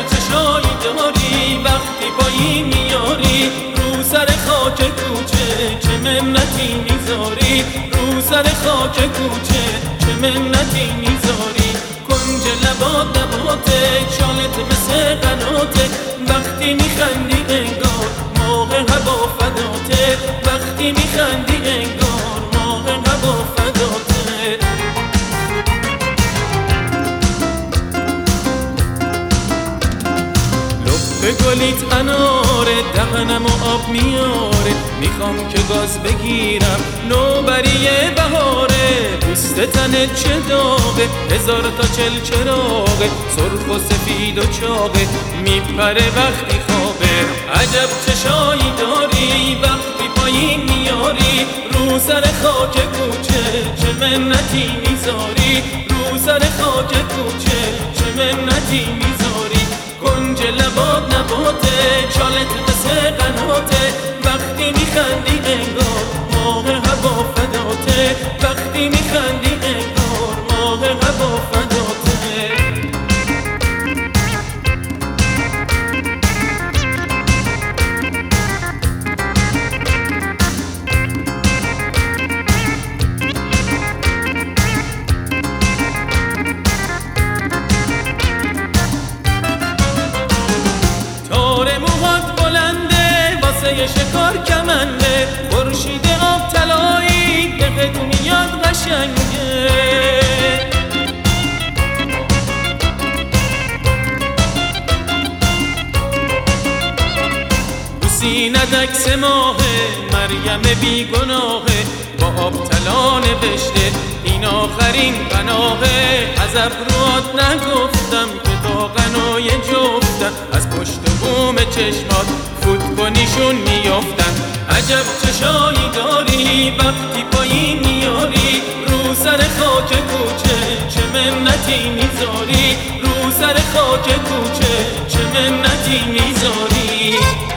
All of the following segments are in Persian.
چشایی داری وقتی پایی میاری رو سر خاک کوچه چه منتی میذاری رو سر خاک کوچه چه منتی میذاری کنج لبات نباته چالت مثل قناته وقتی میخندی انگار ماه هوا فداته وقتی میخندی انگار ماه هوا فداته به گلیت اناره دهنم و آب میاره میخوام که گاز بگیرم نوبری بهاره پوست تنت چه داغه هزار تا چل چراغه سرخ و سفید و چاقه میپره وقتی خوابه عجب چشایی داری وقتی پایین میاری رو سر خاک کوچه چه منتی میذاری رو سر خاک کوچه چه منتی میذاری کنج لبات نباته چالت مثل قناته وقتی میخندی انگار ماه هوا فداته وقتی میخندی انگار ماه هوا فداته شکار کمنده خورشید آب طلایی بهت میاد قشنگه رو سینت عکس ماهه مریم بیگناهه با آب طلا نوشته این آخرین پناهه از ابروات نگفتم که تا قنای جفتن از پشت بوم چشمات فوت کنیشون میافتن عجب چشایی داری وقتی پایین میاری رو سر خاک کوچه چه منتی میذاری رو سر خاک کوچه چه منتی میذاری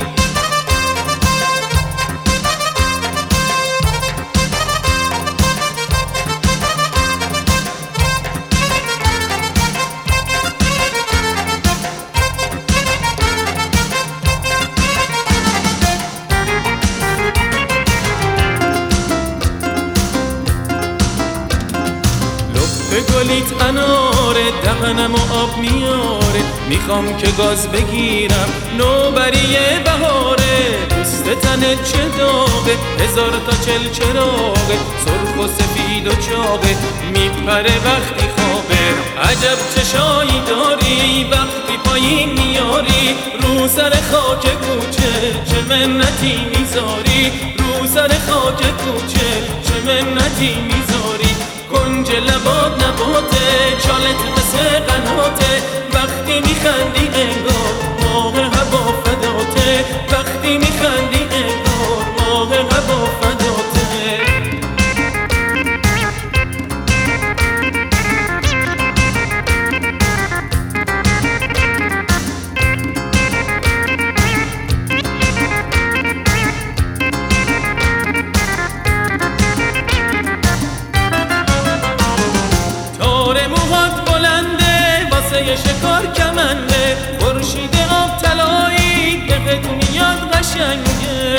به گلیت اناره دهنم و آب میاره میخوام که گاز بگیرم نوبری بهاره پوست تنت چه داغه هزار تا چل چراغه سرخ و سفید و چاقه میپره وقتی خوابه عجب چشایی داری وقتی پایین میاری رو سر خاک کوچه چه منتی میذاری رو سر خاک کوچه چه منتی میذاری کنج لبات نباته چالت مثل قناته وقتی میخندی انگار ماه هوا فداته وقتی میخندی انگار ماه هوا فداته شکار کمنده خورشید آب طلایی بهت میاد قشنگه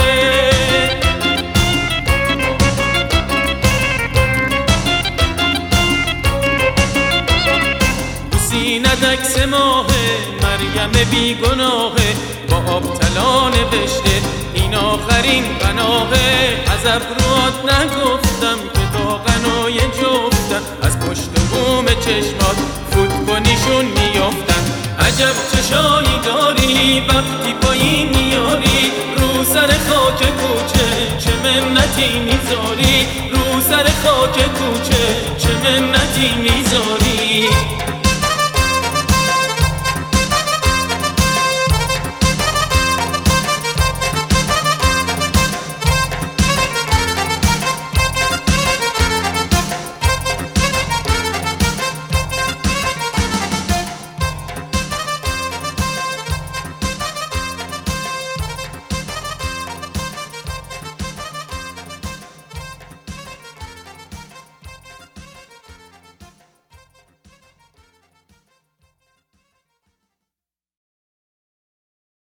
رو سینت عکس ماهه مریم بیگناهه با آب طلا نوشته این آخرین پناهه از ابروات نگفتم که تا قنای جفتن از پشت بوم چشمات فوت کنیشون میافتن عجب چشایی داری وقتی پایین میاری رو سر خاک کوچه چه منتی میذاری رو سر خاک کوچه چه منتی میذاری